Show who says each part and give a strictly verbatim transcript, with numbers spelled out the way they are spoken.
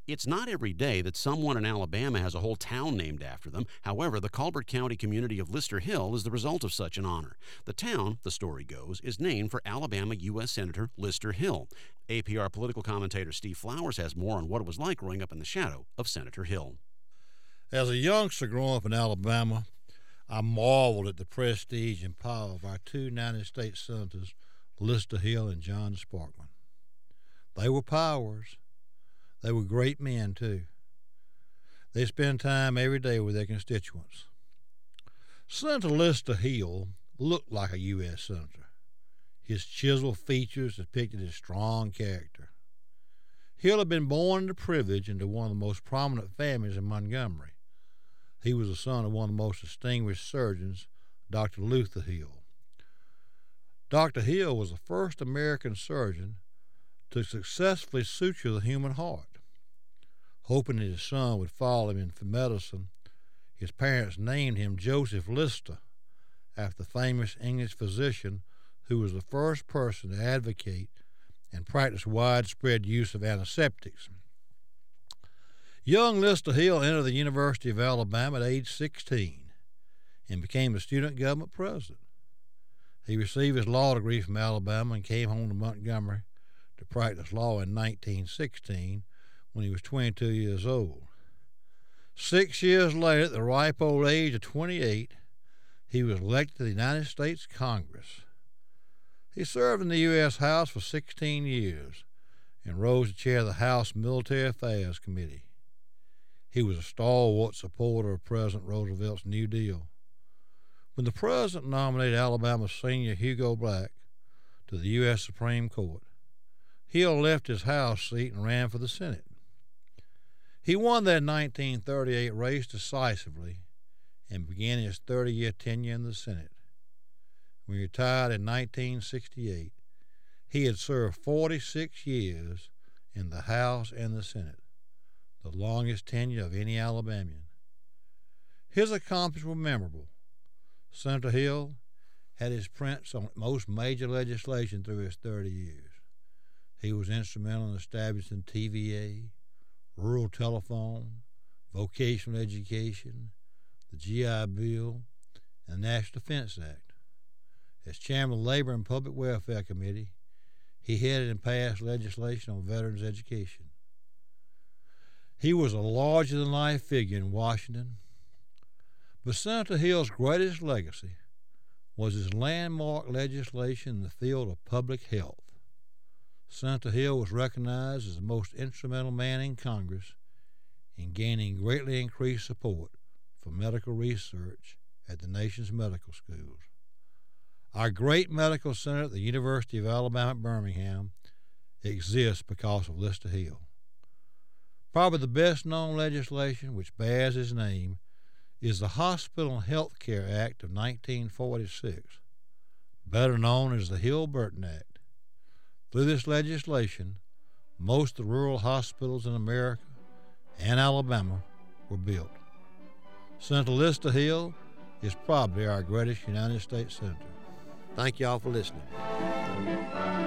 Speaker 1: It's not every day that someone in Alabama has a whole town named after them. However, the Colbert County community of Lister Hill is the result of such an honor. The town, the story goes, is named for Alabama U S Senator Lister Hill. A P R political commentator Steve Flowers has more on what it was like growing up in the shadow of Senator Hill.
Speaker 2: As a youngster growing up in Alabama, I marveled at the prestige and power of our two United States Senators, Lister Hill and John Sparkman. They were powers. They were great men, too. They spent time every day with their constituents. Senator Lister Hill looked like a U S Senator. His chiseled features depicted his strong character. Hill had been born into privilege into one of the most prominent families in Montgomery. He was the son of one of the most distinguished surgeons, Doctor Luther Hill. Doctor Hill was the first American surgeon to successfully suture the human heart. Hoping that his son would follow him in medicine, his parents named him Joseph Lister, after the famous English physician who was the first person to advocate and practice widespread use of antiseptics. Young Lister Hill entered the University of Alabama at age sixteen and became a student government president. He received his law degree from Alabama and came home to Montgomery to practice law in nineteen sixteen when he was twenty-two years old. Six years later, at the ripe old age of twenty-eight, he was elected to the United States Congress. He served in the U S House for sixteen years and rose to chair the House Military Affairs Committee. He was a stalwart supporter of President Roosevelt's New Deal. When the president nominated Alabama's senior Hugo Black to the U S Supreme Court, Hill left his House seat and ran for the Senate. He won that nineteen thirty-eight race decisively and began his thirty-year tenure in the Senate. When he retired in nineteen sixty-eight, he had served forty-six years in the House and the Senate, the longest tenure of any Alabamian. His accomplishments were memorable. Senator Hill had his prints on most major legislation through his thirty years. He was instrumental in establishing T V A, rural telephone, vocational education, the G I Bill, and the National Defense Act. As chairman of the Labor and Public Welfare Committee, he headed and passed legislation on veterans education. He was a larger-than-life figure in Washington, but Senator Hill's greatest legacy was his landmark legislation in the field of public health. Senator Hill was recognized as the most instrumental man in Congress in gaining greatly increased support for medical research at the nation's medical schools. Our great medical center at the University of Alabama at Birmingham exists because of Lister Hill. Probably the best-known legislation which bears his name is the Hospital and Health Care Act of nineteen forty-six, better known as the Hill-Burton Act. Through this legislation, most of the rural hospitals in America and Alabama were built. Senator Lister Hill is probably our greatest United States Senator. Thank you all for listening.